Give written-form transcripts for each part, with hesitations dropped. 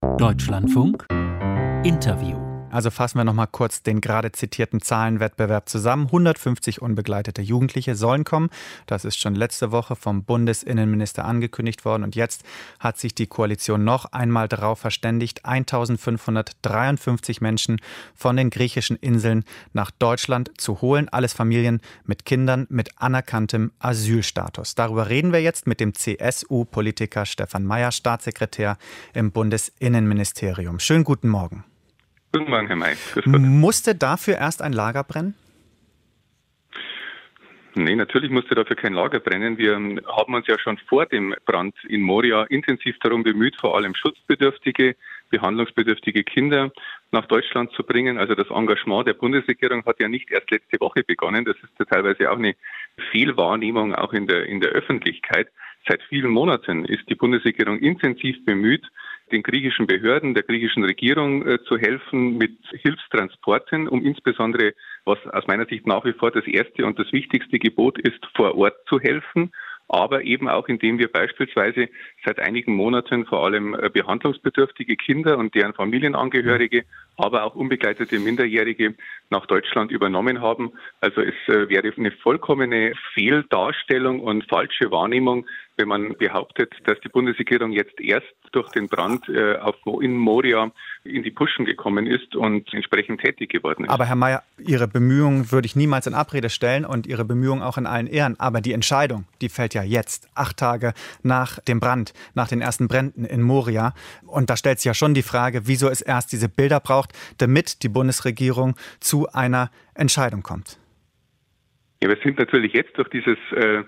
Deutschlandfunk Interview. Also fassen wir noch mal kurz den gerade zitierten Zahlenwettbewerb zusammen. 150 unbegleitete Jugendliche sollen kommen. Das ist schon letzte Woche vom Bundesinnenminister angekündigt worden. Und jetzt hat sich die Koalition noch einmal darauf verständigt, 1553 Menschen von den griechischen Inseln nach Deutschland zu holen. Alles Familien mit Kindern mit anerkanntem Asylstatus. Darüber reden wir jetzt mit dem CSU-Politiker Stefan Mayer, Staatssekretär im Bundesinnenministerium. Schönen guten Morgen. Guten Morgen, Herr May. Musste dafür erst ein Lager brennen? Nee, natürlich musste dafür kein Lager brennen. Wir haben uns ja schon vor dem Brand in Moria intensiv darum bemüht, vor allem schutzbedürftige, behandlungsbedürftige Kinder nach Deutschland zu bringen. Also das Engagement der Bundesregierung hat ja nicht erst letzte Woche begonnen. Das ist ja teilweise auch eine Fehlwahrnehmung, auch in der Öffentlichkeit. Seit vielen Monaten ist die Bundesregierung intensiv bemüht, den griechischen Behörden, der griechischen Regierung zu helfen mit Hilfstransporten, um insbesondere, was aus meiner Sicht nach wie vor das erste und das wichtigste Gebot ist, vor Ort zu helfen, aber eben auch indem wir beispielsweise seit einigen Monaten vor allem behandlungsbedürftige Kinder und deren Familienangehörige, aber auch unbegleitete Minderjährige nach Deutschland übernommen haben. Also es wäre eine vollkommene Fehldarstellung und falsche Wahrnehmung, wenn man behauptet, dass die Bundesregierung jetzt erst durch den Brand in Moria in die Puschen gekommen ist und entsprechend tätig geworden ist. Aber Herr Mayer, Ihre Bemühungen würde ich niemals in Abrede stellen und Ihre Bemühungen auch in allen Ehren. Aber die Entscheidung, die fällt ja jetzt, 8 Tage nach dem Brand, nach den ersten Bränden in Moria. Und da stellt sich ja schon die Frage, wieso es erst diese Bilder braucht, damit die Bundesregierung zu einer Entscheidung kommt. Ja, wir sind natürlich jetzt durch dieses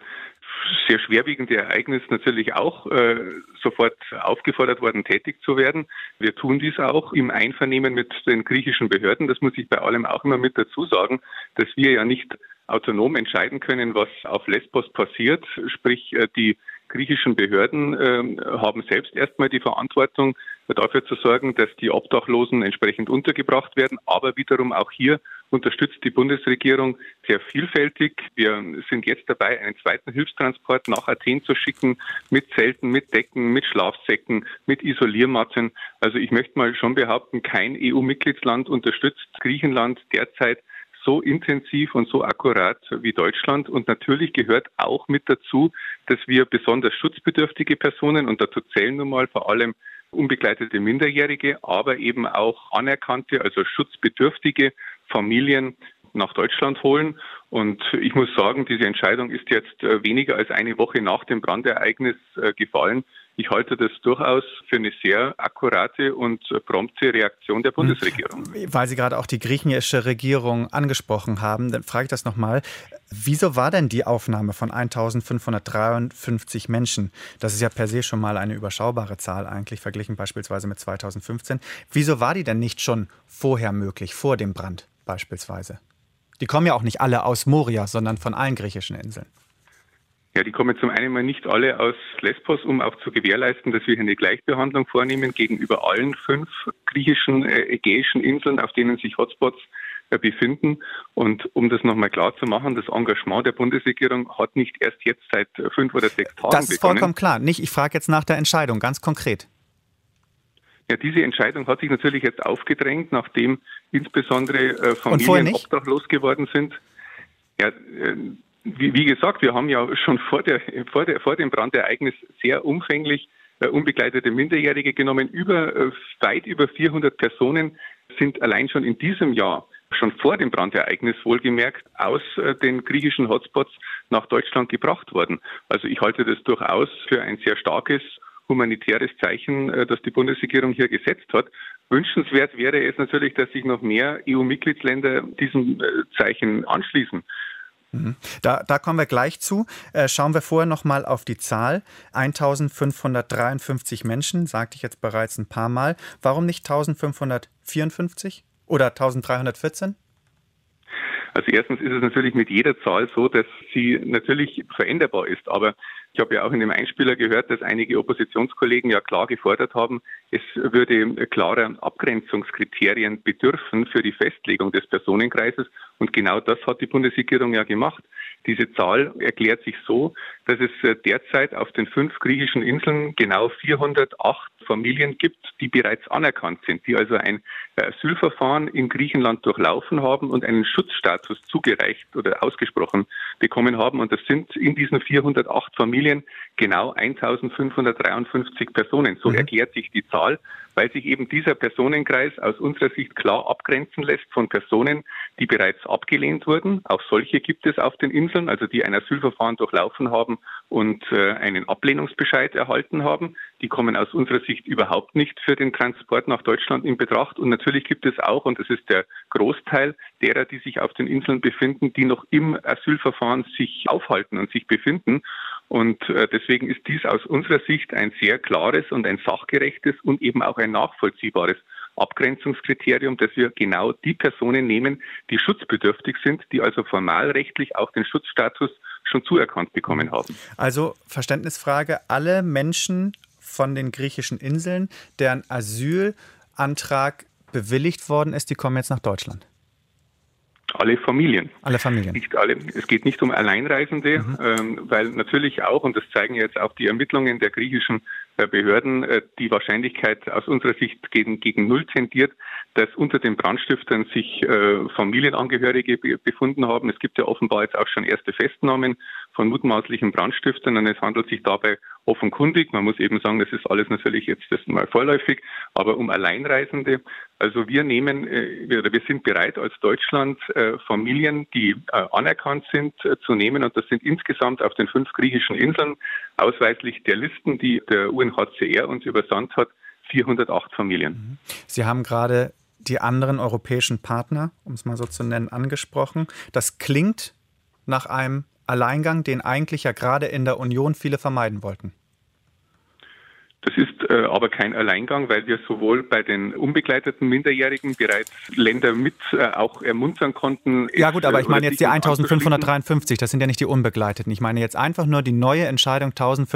sehr schwerwiegende Ereignis natürlich auch sofort aufgefordert worden, tätig zu werden. Wir tun dies auch im Einvernehmen mit den griechischen Behörden. Das muss ich bei allem auch immer mit dazu sagen, dass wir ja nicht autonom entscheiden können, was auf Lesbos passiert. Sprich, die griechischen Behörden haben selbst erstmal die Verantwortung, dafür zu sorgen, dass die Obdachlosen entsprechend untergebracht werden. Aber wiederum auch hier unterstützt die Bundesregierung sehr vielfältig. Wir sind jetzt dabei, einen zweiten Hilfstransport nach Athen zu schicken, mit Zelten, mit Decken, mit Schlafsäcken, mit Isoliermatten. Also ich möchte mal schon behaupten, kein EU-Mitgliedsland unterstützt Griechenland derzeit so intensiv und so akkurat wie Deutschland. Und natürlich gehört auch mit dazu, dass wir besonders schutzbedürftige Personen, und dazu zählen nun mal vor allem unbegleitete Minderjährige, aber eben auch anerkannte, also schutzbedürftige Familien nach Deutschland holen. Und ich muss sagen, diese Entscheidung ist jetzt weniger als eine Woche nach dem Brandereignis gefallen. Ich halte das durchaus für eine sehr akkurate und prompte Reaktion der Bundesregierung. Weil Sie gerade auch die griechische Regierung angesprochen haben, dann frage ich das nochmal. Wieso war denn die Aufnahme von 1553 Menschen? Das ist ja per se schon mal eine überschaubare Zahl eigentlich, verglichen beispielsweise mit 2015. Wieso war die denn nicht schon vorher möglich, vor dem Brand beispielsweise? Die kommen ja auch nicht alle aus Moria, sondern von allen griechischen Inseln. Ja, die kommen zum einen mal nicht alle aus Lesbos, um auch zu gewährleisten, dass wir hier eine Gleichbehandlung vornehmen gegenüber allen 5 griechischen, ägäischen Inseln, auf denen sich Hotspots befinden. Und um das nochmal klar zu machen, das Engagement der Bundesregierung hat nicht erst jetzt seit 5 oder 6 Tagen begonnen. Das ist vollkommen klar. Ich frage jetzt nach der Entscheidung, ganz konkret. Ja, diese Entscheidung hat sich natürlich jetzt aufgedrängt, nachdem insbesondere Familien obdachlos geworden sind. Ja, wie gesagt, wir haben ja schon vor dem Brandereignis sehr umfänglich unbegleitete Minderjährige genommen. Weit über 400 Personen sind allein schon in diesem Jahr, schon vor dem Brandereignis wohlgemerkt, aus den griechischen Hotspots nach Deutschland gebracht worden. Also ich halte das durchaus für ein sehr starkes humanitäres Zeichen, das die Bundesregierung hier gesetzt hat. Wünschenswert wäre es natürlich, dass sich noch mehr EU-Mitgliedsländer diesem Zeichen anschließen. Da kommen wir gleich zu. Schauen wir vorher noch mal auf die Zahl. 1553 Menschen, sagte ich jetzt bereits ein paar Mal. Warum nicht 1554 oder 1314? Also erstens ist es natürlich mit jeder Zahl so, dass sie natürlich veränderbar ist. Aber Ich habe ja auch in dem Einspieler gehört, dass einige Oppositionskollegen ja klar gefordert haben, es würde klarer Abgrenzungskriterien bedürfen für die Festlegung des Personenkreises. Und genau das hat die Bundesregierung ja gemacht. Diese Zahl erklärt sich so, dass es derzeit auf den 5 griechischen Inseln genau 408 Familien gibt, die bereits anerkannt sind, die also ein Asylverfahren in Griechenland durchlaufen haben und einen Schutzstatus zugereicht oder ausgesprochen bekommen haben. Und das sind in diesen 408 Familien genau 1553 Personen. So erklärt sich die Zahl, weil sich eben dieser Personenkreis aus unserer Sicht klar abgrenzen lässt von Personen, die bereits abgelehnt wurden. Auch solche gibt es auf den Inseln, also die ein Asylverfahren durchlaufen haben und einen Ablehnungsbescheid erhalten haben. Die kommen aus unserer Sicht überhaupt nicht für den Transport nach Deutschland in Betracht. Und natürlich gibt es auch, und das ist der Großteil derer, die sich auf den Inseln befinden, die noch im Asylverfahren sich aufhalten und sich befinden. Und deswegen ist dies aus unserer Sicht ein sehr klares und ein sachgerechtes und eben auch ein nachvollziehbares Abgrenzungskriterium, dass wir genau die Personen nehmen, die schutzbedürftig sind, die also formalrechtlich auch den Schutzstatus schon zuerkannt bekommen haben. Also Verständnisfrage, alle Menschen von den griechischen Inseln, deren Asylantrag bewilligt worden ist, die kommen jetzt nach Deutschland? Alle Familien. Alle Familien. Nicht alle. Es geht nicht um Alleinreisende, weil natürlich auch, und das zeigen jetzt auch die Ermittlungen der griechischen Behörden, die Wahrscheinlichkeit aus unserer Sicht gegen Null tendiert, dass unter den Brandstiftern sich Familienangehörige befunden haben. Es gibt ja offenbar jetzt auch schon erste Festnahmen von mutmaßlichen Brandstiftern und es handelt sich dabei offenkundig, man muss eben sagen, das ist alles natürlich jetzt mal vorläufig, aber um Alleinreisende. Also wir sind bereit als Deutschland Familien, die anerkannt sind, zu nehmen und das sind insgesamt auf den 5 griechischen Inseln ausweislich der Listen, die der UNHCR uns übersandt hat, 408 Familien. Sie haben gerade die anderen europäischen Partner, um es mal so zu nennen, angesprochen. Das klingt nach einem Alleingang, den eigentlich ja gerade in der Union viele vermeiden wollten. Das ist aber kein Alleingang, weil wir sowohl bei den unbegleiteten Minderjährigen bereits Länder mit auch ermuntern konnten. Ja gut, aber ich meine jetzt die 1553, das sind ja nicht die Unbegleiteten. Ich meine jetzt einfach nur die neue Entscheidung,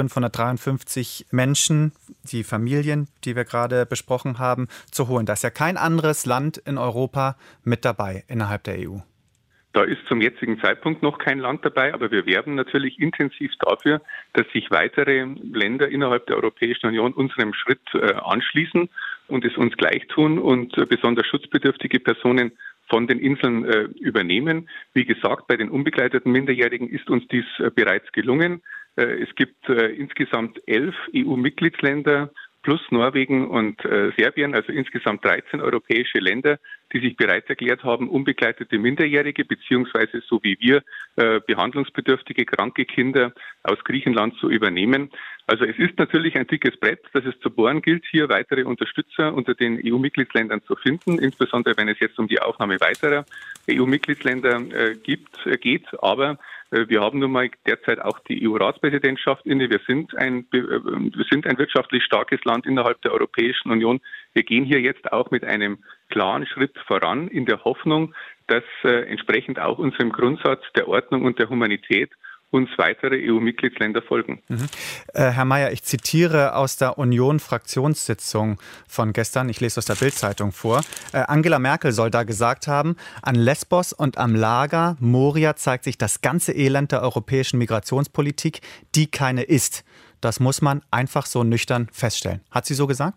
1553 Menschen, die Familien, die wir gerade besprochen haben, zu holen. Da ist ja kein anderes Land in Europa mit dabei innerhalb der EU. Da ist zum jetzigen Zeitpunkt noch kein Land dabei, aber wir werben natürlich intensiv dafür, dass sich weitere Länder innerhalb der Europäischen Union unserem Schritt anschließen und es uns gleich tun und besonders schutzbedürftige Personen von den Inseln übernehmen. Wie gesagt, bei den unbegleiteten Minderjährigen ist uns dies bereits gelungen. Es gibt insgesamt 11 EU-Mitgliedsländer plus Norwegen und Serbien, also insgesamt 13 europäische Länder, die sich bereit erklärt haben, unbegleitete Minderjährige beziehungsweise so wie wir behandlungsbedürftige, kranke Kinder aus Griechenland zu übernehmen. Also es ist natürlich ein dickes Brett, das es zu bohren gilt, hier weitere Unterstützer unter den EU-Mitgliedsländern zu finden, insbesondere wenn es jetzt um die Aufnahme weiterer EU-Mitgliedsländer geht. Aber wir haben nun mal derzeit auch die EU-Ratspräsidentschaft inne. Wir sind ein wirtschaftlich starkes Land innerhalb der Europäischen Union. Wir gehen hier jetzt auch mit einem klaren Schritt voran in der Hoffnung, dass entsprechend auch unserem Grundsatz der Ordnung und der Humanität uns weitere EU-Mitgliedsländer folgen. Herr Mayer, ich zitiere aus der Union-Fraktionssitzung von gestern, ich lese aus der Bild-Zeitung vor. Angela Merkel soll da gesagt haben, an Lesbos und am Lager Moria zeigt sich das ganze Elend der europäischen Migrationspolitik, die keine ist. Das muss man einfach so nüchtern feststellen. Hat sie so gesagt?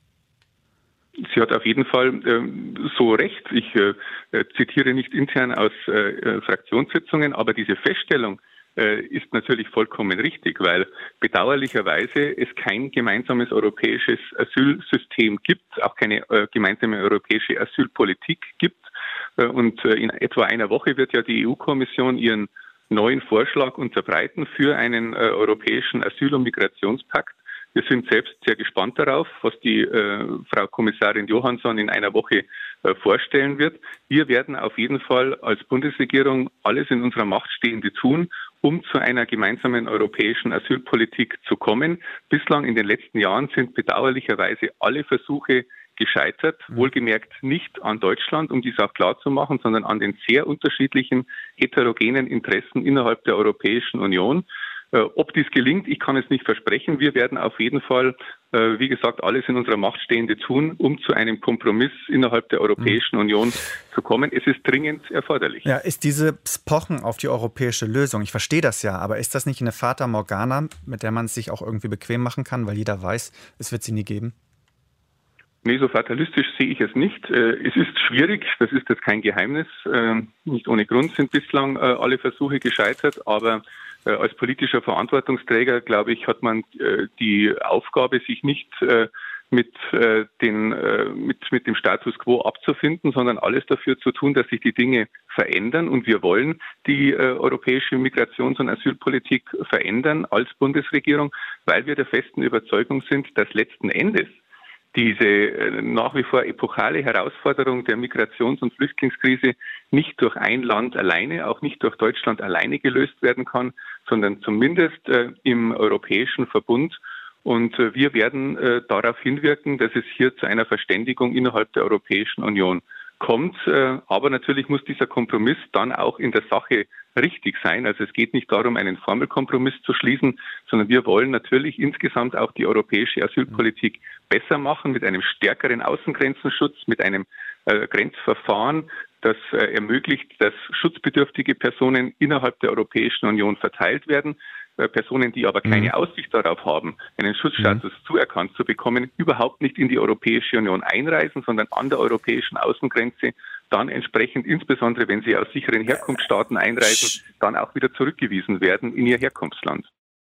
Sie hat auf jeden Fall so recht. Ich zitiere nicht intern aus Fraktionssitzungen, aber diese Feststellung ist natürlich vollkommen richtig, weil bedauerlicherweise es kein gemeinsames europäisches Asylsystem gibt, auch keine gemeinsame europäische Asylpolitik gibt. Und in etwa einer Woche wird ja die EU-Kommission ihren neuen Vorschlag unterbreiten für einen europäischen Asyl- und Migrationspakt. Wir sind selbst sehr gespannt darauf, was die Frau Kommissarin Johansson in einer Woche vorstellen wird. Wir werden auf jeden Fall als Bundesregierung alles in unserer Macht Stehende tun, um zu einer gemeinsamen europäischen Asylpolitik zu kommen. Bislang in den letzten Jahren sind bedauerlicherweise alle Versuche gescheitert, wohlgemerkt nicht an Deutschland, um dies auch klar zu machen, sondern an den sehr unterschiedlichen heterogenen Interessen innerhalb der Europäischen Union. Ob dies gelingt, ich kann es nicht versprechen. Wir werden auf jeden Fall, wie gesagt, alles in unserer Macht Stehende tun, um zu einem Kompromiss innerhalb der Europäischen Union zu kommen. Es ist dringend erforderlich. Ja, ist dieses Pochen auf die europäische Lösung, ich verstehe das ja, aber ist das nicht eine Fata Morgana, mit der man es sich auch irgendwie bequem machen kann, weil jeder weiß, es wird sie nie geben? Nee, so fatalistisch sehe ich es nicht. Es ist schwierig, das ist jetzt kein Geheimnis. Nicht ohne Grund sind bislang alle Versuche gescheitert, aber als politischer Verantwortungsträger, glaube ich, hat man die Aufgabe, sich nicht mit dem Status quo abzufinden, sondern alles dafür zu tun, dass sich die Dinge verändern. Und wir wollen die europäische Migrations- und Asylpolitik verändern als Bundesregierung, weil wir der festen Überzeugung sind, dass letzten Endes diese nach wie vor epochale Herausforderung der Migrations- und Flüchtlingskrise nicht durch ein Land alleine, auch nicht durch Deutschland alleine gelöst werden kann, sondern zumindest im europäischen Verbund. Und wir werden darauf hinwirken, dass es hier zu einer Verständigung innerhalb der Europäischen Union kommt. Aber natürlich muss dieser Kompromiss dann auch in der Sache richtig sein. Also es geht nicht darum, einen Formelkompromiss zu schließen, sondern wir wollen natürlich insgesamt auch die europäische Asylpolitik besser machen mit einem stärkeren Außengrenzenschutz, mit einem Grenzverfahren, das ermöglicht, dass schutzbedürftige Personen innerhalb der Europäischen Union verteilt werden. Personen, die aber keine Aussicht darauf haben, einen Schutzstatus zuerkannt zu bekommen, überhaupt nicht in die Europäische Union einreisen, sondern an der europäischen Außengrenze dann entsprechend, insbesondere wenn sie aus sicheren Herkunftsstaaten einreisen, dann auch wieder zurückgewiesen werden in ihr Herkunftsland.